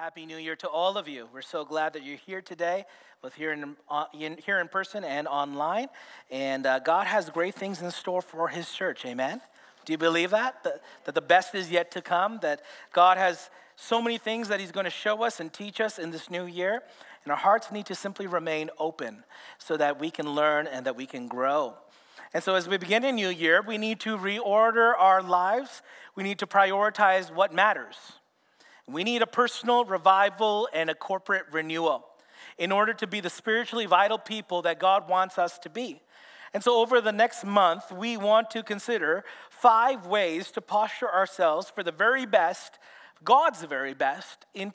Happy New Year to all of you. We're so glad that you're here today, both here in person and online. And God has great things in store for his church, amen? Do you believe that? That the best is yet to come, that God has so many things that he's going to show us and teach us in this new year. And our hearts need to simply remain open so that we can learn and that we can grow. And so as we begin a new year, we need to reorder our lives. We need to prioritize what matters. We need a personal revival and a corporate renewal in order to be the spiritually vital people that God wants us to be. And so over the next month, we want to consider 5 ways to posture ourselves for the very best, God's very best, in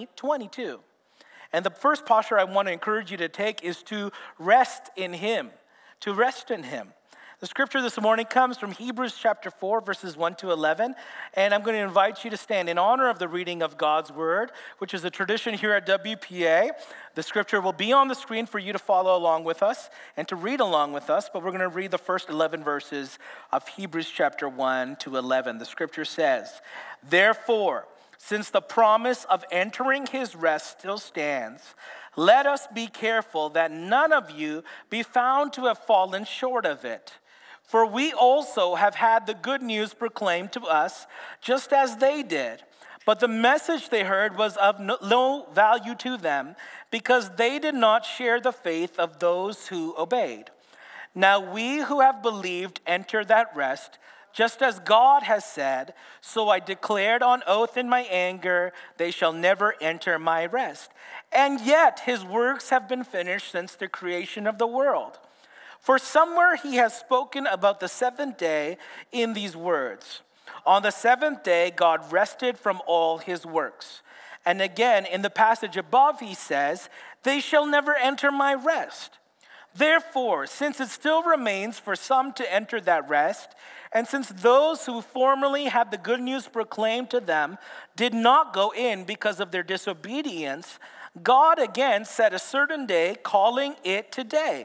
2022. And the first posture I want to encourage you to take is to rest in him, to rest in him. The scripture this morning comes from Hebrews chapter 4, verses 1 to 11. And I'm going to invite you to stand in honor of the reading of God's word, which is a tradition here at WPA. The scripture will be on the screen for you to follow along with us and to read along with us. But we're going to read the first 11 verses of Hebrews chapter 1 to 11. The scripture says, "Therefore, since the promise of entering his rest still stands, let us be careful that none of you be found to have fallen short of it. For we also have had the good news proclaimed to us, just as they did. But the message they heard was of no value to them, because they did not share the faith of those who obeyed. Now we who have believed enter that rest, just as God has said, so I declared on oath in my anger, they shall never enter my rest. And yet his works have been finished since the creation of the world. For somewhere he has spoken about the seventh day in these words, on the seventh day God rested from all his works. And again in the passage above he says, they shall never enter my rest. Therefore, since it still remains for some to enter that rest, and since those who formerly had the good news proclaimed to them did not go in because of their disobedience, God again set a certain day, calling it today.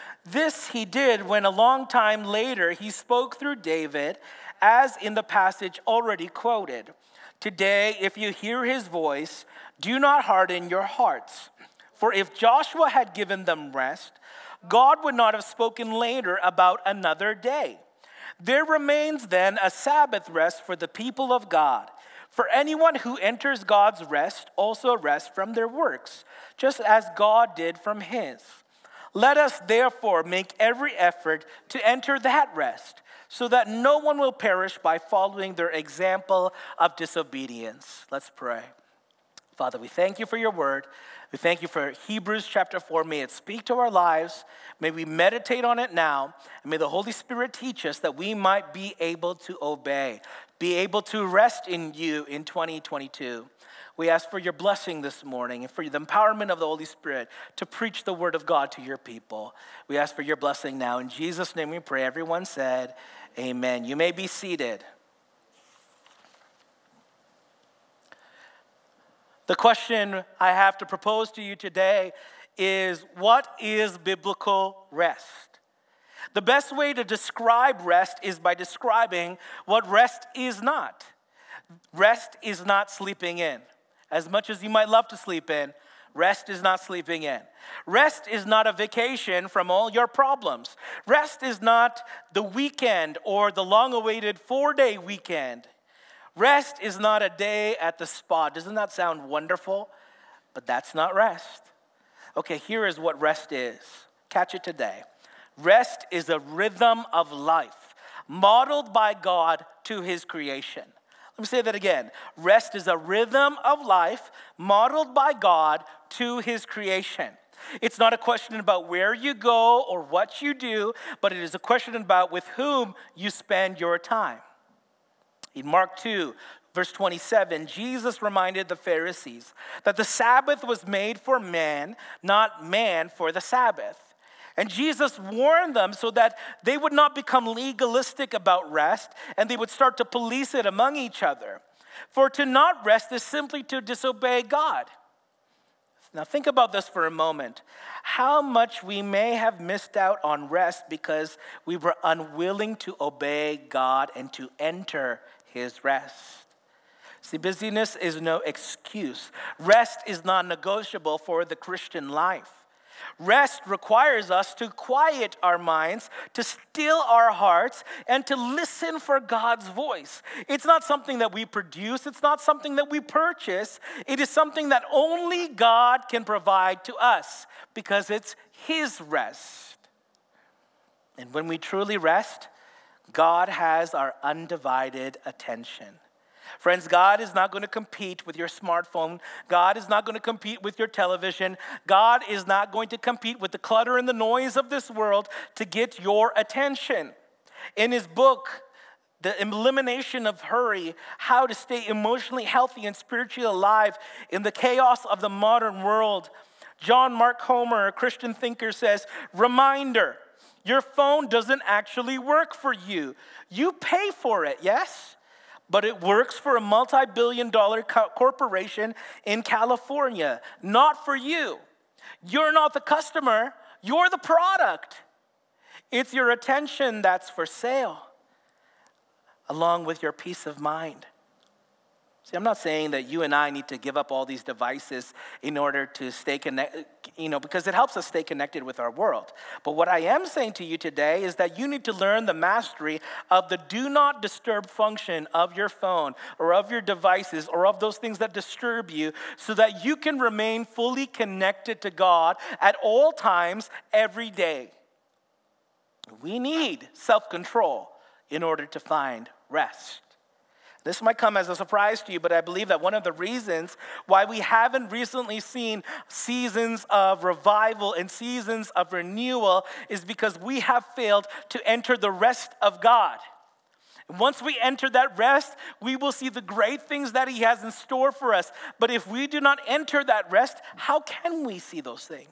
This he did when a long time later he spoke through David, as in the passage already quoted. Today, if you hear his voice, do not harden your hearts. For if Joshua had given them rest, God would not have spoken later about another day. There remains then a Sabbath rest for the people of God. For anyone who enters God's rest also rests from their works, just as God did from his. Let us therefore make every effort to enter that rest, so that no one will perish by following their example of disobedience." Let's pray. Father, we thank you for your word. We thank you for Hebrews chapter 4. May it speak to our lives. May we meditate on it now. And may the Holy Spirit teach us that we might be able to obey, be able to rest in you in 2022. We ask for your blessing this morning and for the empowerment of the Holy Spirit to preach the word of God to your people. We ask for your blessing now. In Jesus' name we pray. Everyone said, amen. You may be seated. The question I have to propose to you today is, what is biblical rest? The best way to describe rest is by describing what rest is not. Rest is not sleeping in. As much as you might love to sleep in, rest is not sleeping in. Rest is not a vacation from all your problems. Rest is not the weekend or the long-awaited 4-day weekend. Rest is not a day at the spa. Doesn't that sound wonderful? But that's not rest. Okay, here is what rest is. Catch it today. Rest is a rhythm of life modeled by God to his creation. Let me say that again. Rest is a rhythm of life modeled by God to his creation. It's not a question about where you go or what you do, but it is a question about with whom you spend your time. In Mark 2, verse 27, Jesus reminded the Pharisees that the Sabbath was made for man, not man for the Sabbath. And Jesus warned them so that they would not become legalistic about rest and they would start to police it among each other. For to not rest is simply to disobey God. Now think about this for a moment. How much we may have missed out on rest because we were unwilling to obey God and to enter his rest. See, busyness is no excuse. Rest is non-negotiable for the Christian life. Rest requires us to quiet our minds, to still our hearts, and to listen for God's voice. It's not something that we produce. It's not something that we purchase. It is something that only God can provide to us because it's His rest. And when we truly rest, God has our undivided attention. Friends, God is not going to compete with your smartphone. God is not going to compete with your television. God is not going to compete with the clutter and the noise of this world to get your attention. In his book, The Elimination of Hurry, How to Stay Emotionally Healthy and Spiritually Alive in the Chaos of the Modern World, John Mark Comer, a Christian thinker, says, "Reminder, your phone doesn't actually work for you. You pay for it, yes? But it works for a multi-billion-dollar corporation in California, not for you. You're not the customer, you're the product. It's your attention that's for sale, along with your peace of mind." See, I'm not saying that you and I need to give up all these devices in order to stay connected, because it helps us stay connected with our world. But what I am saying to you today is that you need to learn the mastery of the do not disturb function of your phone or of your devices or of those things that disturb you so that you can remain fully connected to God at all times, every day. We need self-control in order to find rest. This might come as a surprise to you, but I believe that one of the reasons why we haven't recently seen seasons of revival and seasons of renewal is because we have failed to enter the rest of God. Once we enter that rest, we will see the great things that He has in store for us. But if we do not enter that rest, how can we see those things?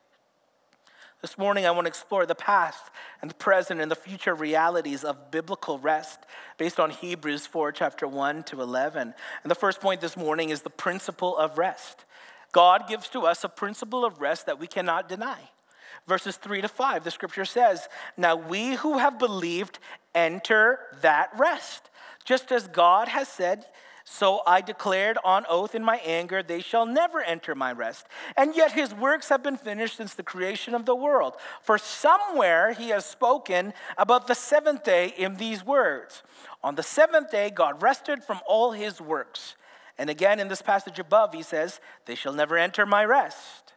This morning, I want to explore the past and the present and the future realities of biblical rest based on Hebrews 4, chapter 1 to 11. And the first point this morning is the principle of rest. God gives to us a principle of rest that we cannot deny. Verses 3 to 5, the scripture says, "Now we who have believed enter that rest. Just as God has said, so I declared on oath in my anger, they shall never enter my rest. And yet His works have been finished since the creation of the world. For somewhere He has spoken about the seventh day in these words. On the seventh day, God rested from all His works." And again, in this passage above, He says, "They shall never enter my rest."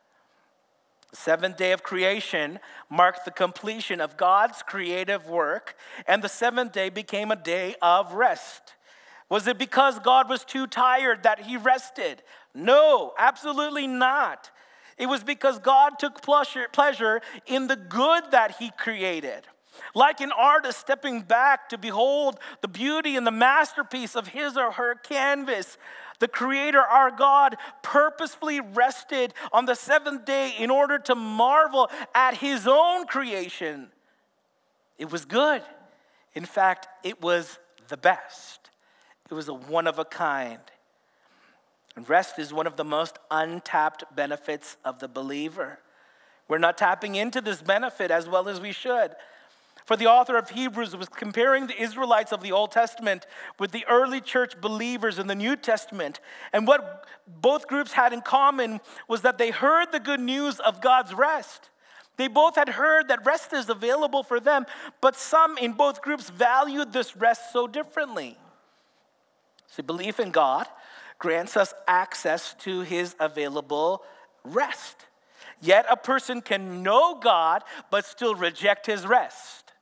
The seventh day of creation marked the completion of God's creative work, and the seventh day became a day of rest. Was it because God was too tired that He rested? No, absolutely not. It was because God took pleasure in the good that He created. Like an artist stepping back to behold the beauty and the masterpiece of his or her canvas, the Creator, our God, purposefully rested on the seventh day in order to marvel at His own creation. It was good. In fact, it was the best. It was a one of a kind. And rest is one of the most untapped benefits of the believer. We're not tapping into this benefit as well as we should. For the author of Hebrews was comparing the Israelites of the Old Testament with the early church believers in the New Testament. And what both groups had in common was that they heard the good news of God's rest. They both had heard that rest is available for them, but some in both groups valued this rest so differently. See, belief in God grants us access to His available rest. Yet a person can know God but still reject His rest.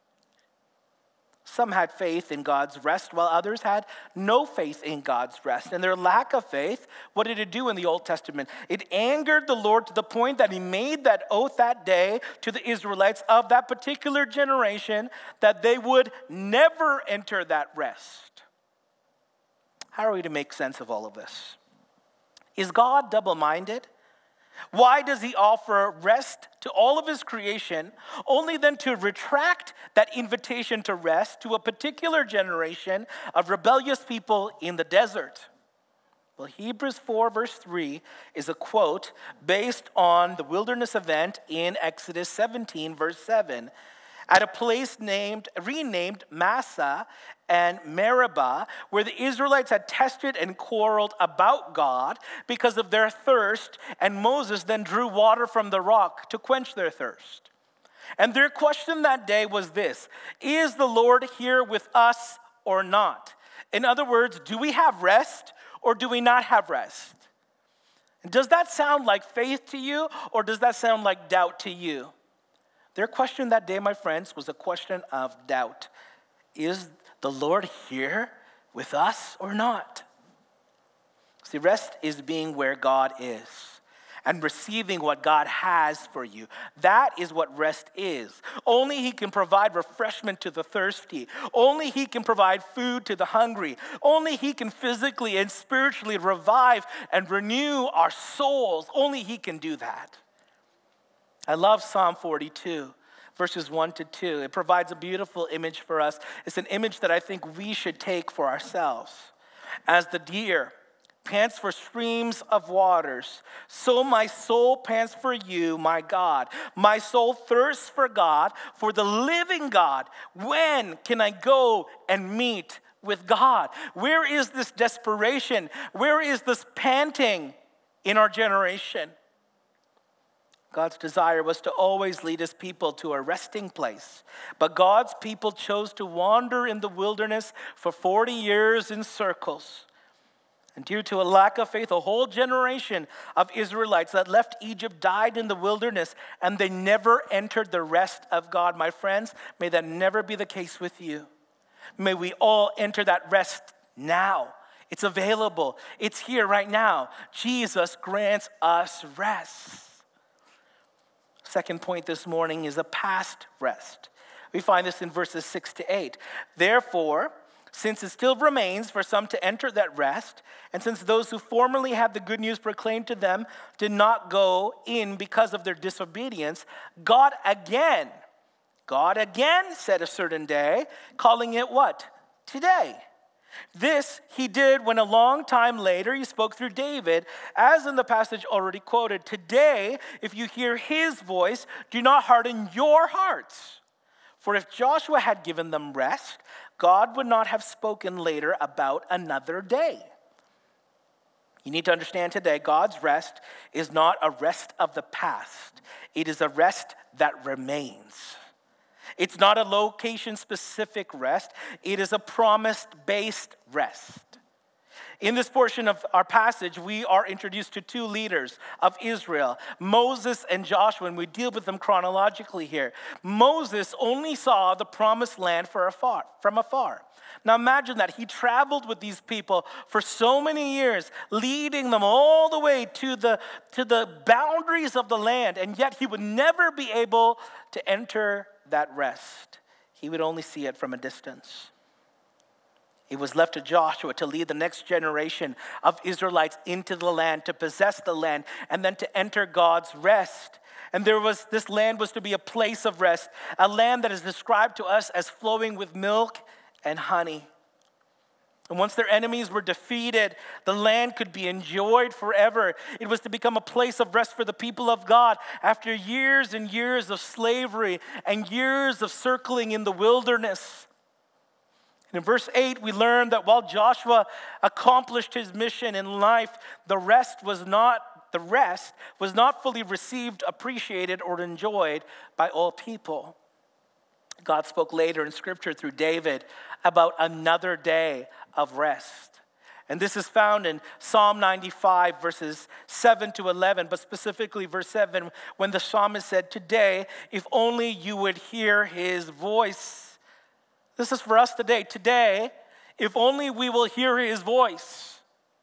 Some had faith in God's rest while others had no faith in God's rest. And their lack of faith, what did it do in the Old Testament? It angered the Lord to the point that He made that oath that day to the Israelites of that particular generation that they would never enter that rest. How are we to make sense of all of this? Is God double-minded? Why does He offer rest to all of His creation, only then to retract that invitation to rest to a particular generation of rebellious people in the desert? Well, Hebrews 4 verse 3 is a quote based on the wilderness event in Exodus 17 verse 7. at a place renamed Massa and Meribah, where the Israelites had tested and quarreled about God because of their thirst, and Moses then drew water from the rock to quench their thirst. And their question that day was this: is the Lord here with us or not? In other words, do we have rest or do we not have rest? Does that sound like faith to you, or does that sound like doubt to you? Their question that day, my friends, was a question of doubt. Is the Lord here with us or not? See, rest is being where God is and receiving what God has for you. That is what rest is. Only He can provide refreshment to the thirsty. Only He can provide food to the hungry. Only He can physically and spiritually revive and renew our souls. Only He can do that. I love Psalm 42, verses 1 to 2. It provides a beautiful image for us. It's an image that I think we should take for ourselves. As the deer pants for streams of waters, so my soul pants for you, my God. My soul thirsts for God, for the living God. When can I go and meet with God? Where is this desperation? Where is this panting in our generation? God's desire was to always lead His people to a resting place. But God's people chose to wander in the wilderness for 40 years in circles. And due to a lack of faith, a whole generation of Israelites that left Egypt died in the wilderness, and they never entered the rest of God. My friends, may that never be the case with you. May we all enter that rest now. It's available. It's here right now. Jesus grants us rest. Second point this morning is a past rest. We find this in verses 6 to 8. Therefore, since it still remains for some to enter that rest, and since those who formerly had the good news proclaimed to them did not go in because of their disobedience, God again set a certain day, calling it what? Today. This He did when a long time later He spoke through David, as in the passage already quoted. Today, if you hear His voice, do not harden your hearts. For if Joshua had given them rest, God would not have spoken later about another day. You need to understand today, God's rest is not a rest of the past. It is a rest that remains. It's not a location-specific rest. It is a promise-based rest. In this portion of our passage, we are introduced to two leaders of Israel, Moses and Joshua, and we deal with them chronologically here. Moses only saw the promised land from afar. Now imagine that he traveled with these people for so many years, leading them all the way to the boundaries of the land, and yet he would never be able to enter that rest. He would only see it from a distance. It was left to Joshua to lead the next generation of Israelites into the land, to possess the land, and then to enter God's rest. And this land was to be a place of rest, a land that is described to us as flowing with milk and honey. And once their enemies were defeated, the land could be enjoyed forever. It was to become a place of rest for the people of God after years and years of slavery and years of circling in the wilderness. And in verse 8, we learn that while Joshua accomplished his mission in life, the rest was not fully received, appreciated, or enjoyed by all people. God spoke later in Scripture through David about another day of rest. And this is found in Psalm 95, verses 7 to 11, but specifically verse 7, when the psalmist said, "Today, if only you would hear His voice." This is for us today. Today, if only we will hear His voice.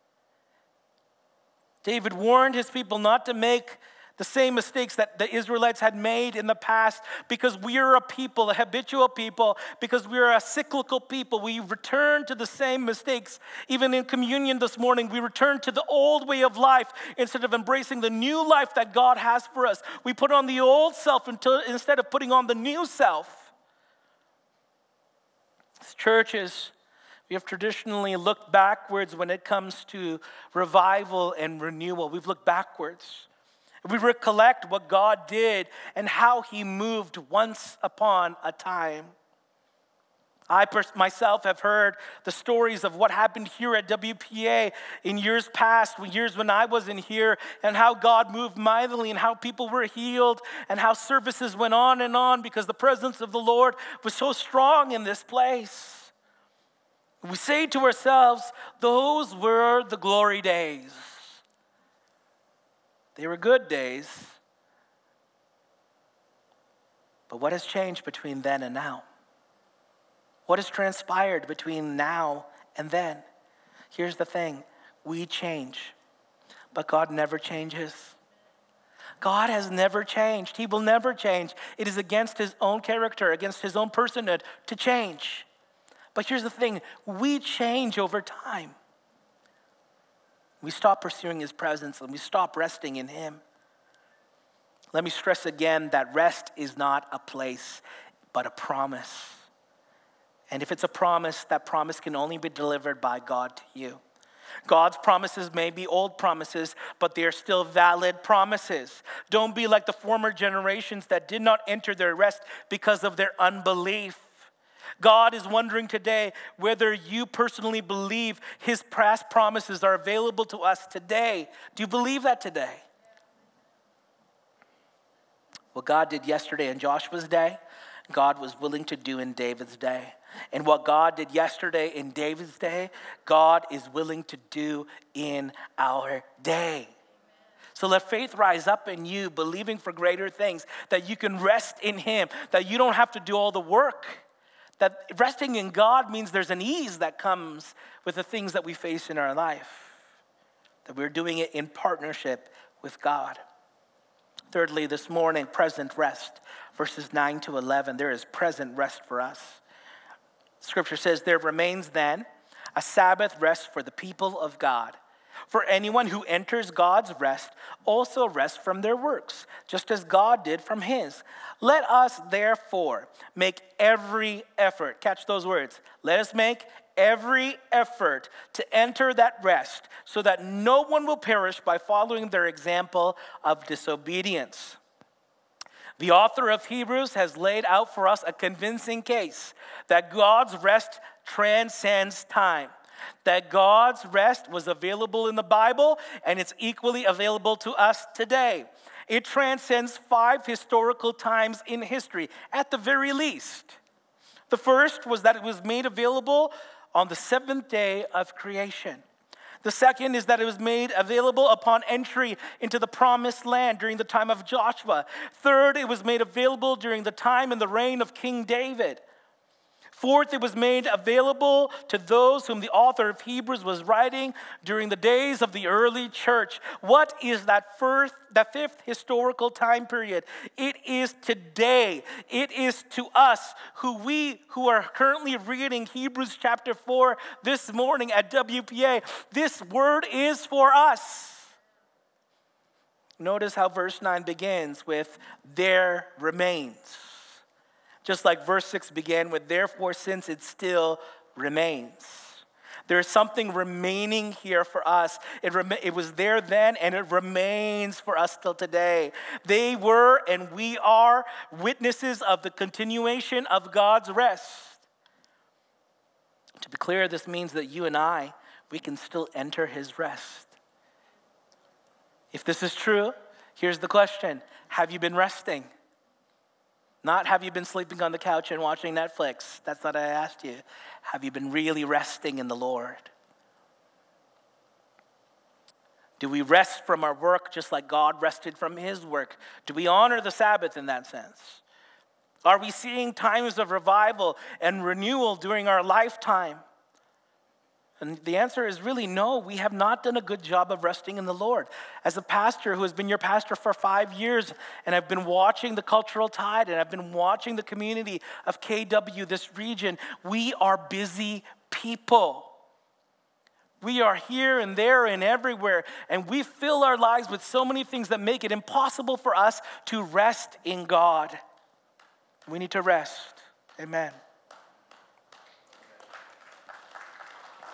David warned his people not to make the same mistakes that the Israelites had made in the past, because we are a people, a habitual people, because we are a cyclical people. We return to the same mistakes. Even in communion this morning, we return to the old way of life instead of embracing the new life that God has for us. We put on the old self instead of putting on the new self. As churches, we have traditionally looked backwards when it comes to revival and renewal. We've looked backwards. We recollect what God did and how he moved once upon a time. I myself have heard the stories of what happened here at WPA in years past, years when I wasn't here, and how God moved mightily and how people were healed and how services went on because the presence of the Lord was so strong in this place. We say to ourselves, those were the glory days. They were good days. But what has changed between then and now? What has transpired between now and then? Here's the thing. We change, but God never changes. God has never changed. He will never change. It is against his own character, against his own personhood to change. But here's the thing. We change over time. We stop pursuing his presence and we stop resting in him. Let me stress again that rest is not a place, but a promise. And if it's a promise, that promise can only be delivered by God to you. God's promises may be old promises, but they are still valid promises. Don't be like the former generations that did not enter their rest because of their unbelief. God is wondering today whether you personally believe his past promises are available to us today. Do you believe that today? What God did yesterday in Joshua's day, God was willing to do in David's day. And what God did yesterday in David's day, God is willing to do in our day. So let faith rise up in you, believing for greater things, that you can rest in him, that you don't have to do all the work. That resting in God means there's an ease that comes with the things that we face in our life. That we're doing it in partnership with God. Thirdly, this morning, present rest. Verses 9 to 11, there is present rest for us. Scripture says, there remains then a Sabbath rest for the people of God. For anyone who enters God's rest also rests from their works, just as God did from his. Let us therefore make every effort. Catch those words. Let us make every effort to enter that rest so that no one will perish by following their example of disobedience. The author of Hebrews has laid out for us a convincing case that God's rest transcends time. That God's rest was available in the Bible and it's equally available to us today. It transcends 5 historical times in history, at the very least. The first was that it was made available on the 7th day of creation. The second is that it was made available upon entry into the promised land during the time of Joshua. Third, it was made available during the time and the reign of King David. Fourth, it was made available to those whom the author of Hebrews was writing during the days of the early church. What is that fifth historical time period? It is today. It is to us who are currently reading Hebrews chapter 4 this morning at WPA. This word is for us. Notice how verse 9 begins with, there remains. Just like verse 6 began with, therefore, since it still remains. There is something remaining here for us. It was there then, and it remains for us till today. They were, and we are, witnesses of the continuation of God's rest. To be clear, this means that you and I, we can still enter his rest. If this is true, here's the question. Have you been resting? Not have you been sleeping on the couch and watching Netflix. That's what I asked you. Have you been really resting in the Lord? Do we rest from our work just like God rested from his work? Do we honor the Sabbath in that sense? Are we seeing times of revival and renewal during our lifetime? And the answer is really no. We have not done a good job of resting in the Lord. As a pastor who has been your pastor for 5 years, and I've been watching the cultural tide, and I've been watching the community of KW, this region, we are busy people. We are here and there and everywhere, and we fill our lives with so many things that make it impossible for us to rest in God. We need to rest. Amen.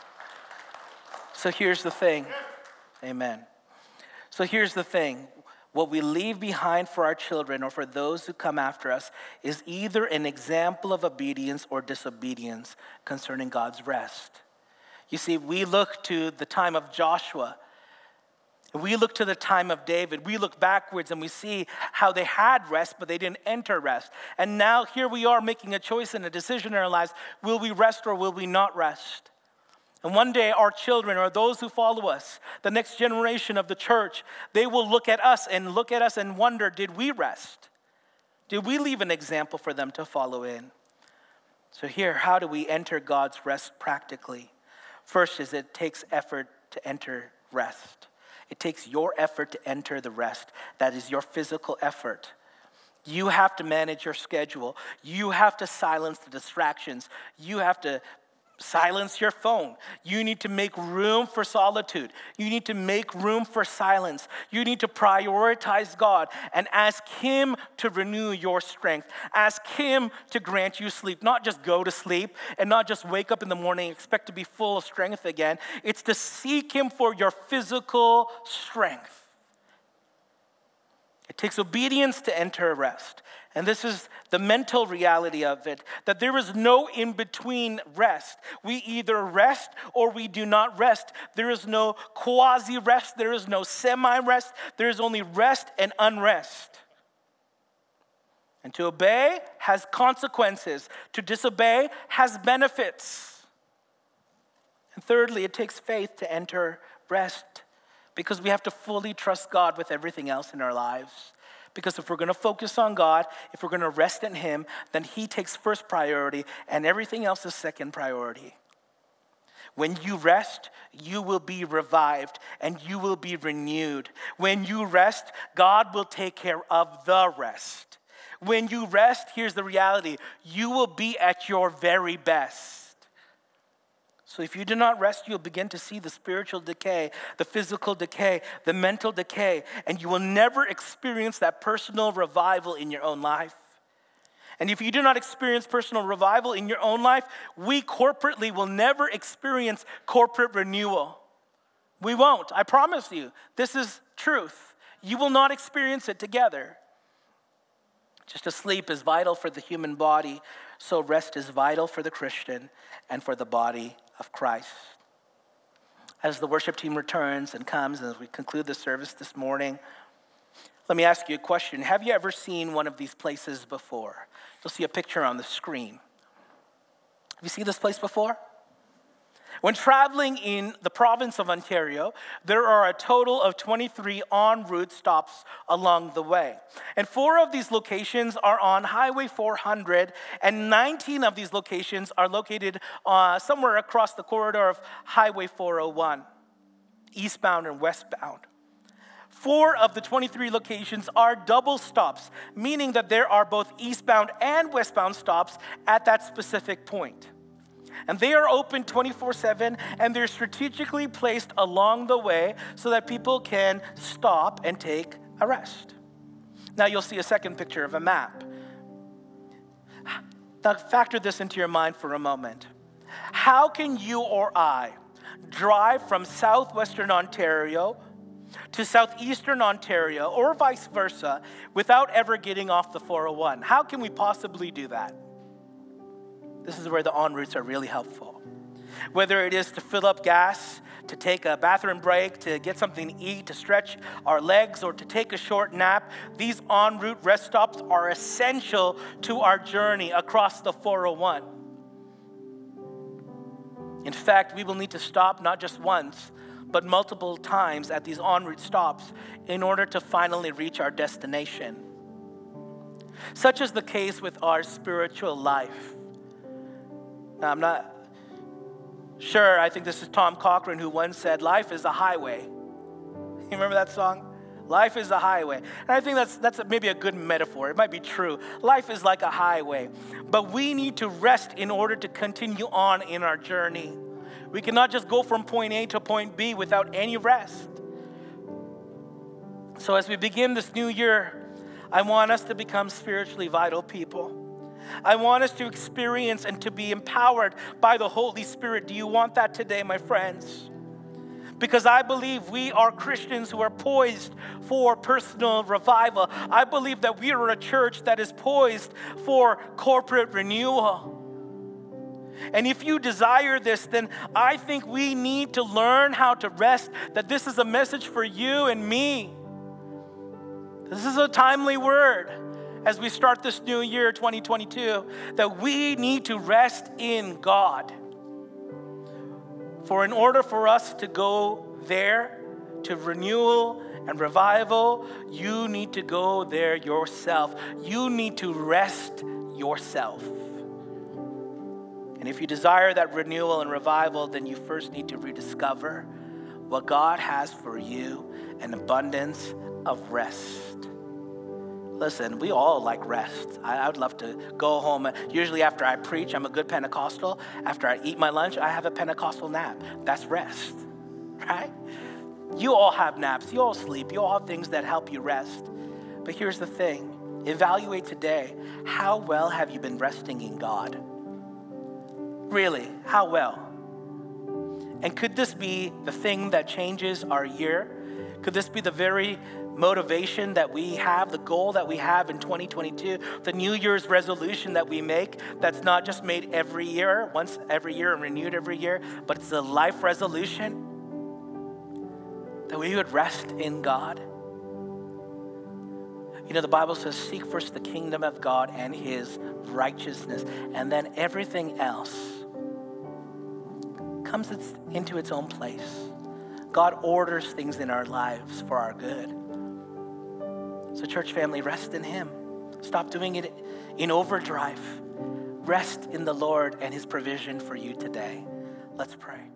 So here's the thing. Amen. So here's the thing. what we leave behind for our children or for those who come after us is either an example of obedience or disobedience concerning God's rest. You see, we look to the time of Joshua. We look to the time of David. We look backwards and we see how they had rest, but they didn't enter rest. And now here we are making a choice and a decision in our lives. Will we rest or will we not rest? And one day our children or those who follow us, the next generation of the church, they will look at us and wonder, did we rest? Did we leave an example for them to follow in? So here, how do we enter God's rest practically? First is it takes effort to enter rest. It takes your effort to enter the rest. That is your physical effort. You have to manage your schedule. You have to silence the distractions. You have to silence your phone. You need to make room for solitude. You need to make room for silence. You need to prioritize God and ask Him to renew your strength. Ask Him to grant you sleep. Not just go to sleep and not just wake up in the morning and expect to be full of strength again. It's to seek Him for your physical strength. It takes obedience to enter rest. And this is the mental reality of it, that there is no in-between rest. We either rest or we do not rest. There is no quasi-rest. There is no semi-rest. There is only rest and unrest. And to obey has consequences. To disobey has benefits. And thirdly, it takes faith to enter rest, because we have to fully trust God with everything else in our lives. Because if we're going to focus on God, if we're going to rest in Him, then He takes first priority and everything else is second priority. When you rest, you will be revived and you will be renewed. When you rest, God will take care of the rest. When you rest, here's the reality, you will be at your very best. So if you do not rest, you'll begin to see the spiritual decay, the physical decay, the mental decay, and you will never experience that personal revival in your own life. And if you do not experience personal revival in your own life, we corporately will never experience corporate renewal. We won't, I promise you. This is truth. You will not experience it together. Just as sleep is vital for the human body, so rest is vital for the Christian and for the body of Christ. As the worship team returns and comes, and as we conclude the service this morning, let me ask you a question. Have you ever seen one of these places before? You'll see a picture on the screen. Have you seen this place before? When traveling in the province of Ontario, there are a total of 23 en route stops along the way. And 4 of these locations are on Highway 400, and 19 of these locations are located somewhere across the corridor of Highway 401, eastbound and westbound. 4 of the 23 locations are double stops, meaning that there are both eastbound and westbound stops at that specific point. And they are open 24/7, and they're strategically placed along the way so that people can stop and take a rest. Now you'll see a second picture of a map. Now factor this into your mind for a moment. How can you or I drive from southwestern Ontario to southeastern Ontario, or vice versa, without ever getting off the 401? How can we possibly do that? This is where the en routes are really helpful. Whether it is to fill up gas, to take a bathroom break, to get something to eat, to stretch our legs, or to take a short nap, these en route rest stops are essential to our journey across the 401. In fact, we will need to stop not just once, but multiple times at these en route stops in order to finally reach our destination. Such is the case with our spiritual life. Now, I'm not sure, I think this is Tom Cochrane who once said, life is a highway. You remember that song? Life is a highway. And I think that's maybe a good metaphor. It might be true. Life is like a highway. But we need to rest in order to continue on in our journey. We cannot just go from point A to point B without any rest. So as we begin this new year, I want us to become spiritually vital people. I want us to experience and to be empowered by the Holy Spirit. Do you want that today, my friends? Because I believe we are Christians who are poised for personal revival. I believe that we are a church that is poised for corporate renewal. And if you desire this, then I think we need to learn how to rest, that this is a message for you and me. This is a timely word as we start this new year, 2022, that we need to rest in God. For in order for us to go there to renewal and revival, you need to go there yourself. You need to rest yourself. And if you desire that renewal and revival, then you first need to rediscover what God has for you, an abundance of rest. Listen, we all like rest. I would love to go home. Usually after I preach, I'm a good Pentecostal. After I eat my lunch, I have a Pentecostal nap. That's rest, right? You all have naps. You all sleep. You all have things that help you rest. But here's the thing. Evaluate today. How well have you been resting in God? Really, how well? And could this be the thing that changes our year? Could this be the very motivation that we have, the goal that we have in 2022, the New Year's resolution that we make, that's not just made every year, once every year and renewed every year, but it's a life resolution that we would rest in God? You know, the Bible says, seek first the kingdom of God and his righteousness, and then everything else comes into its own place. God orders things in our lives for our good. So church family, rest in him. Stop doing it in overdrive. Rest in the Lord and his provision for you today. Let's pray.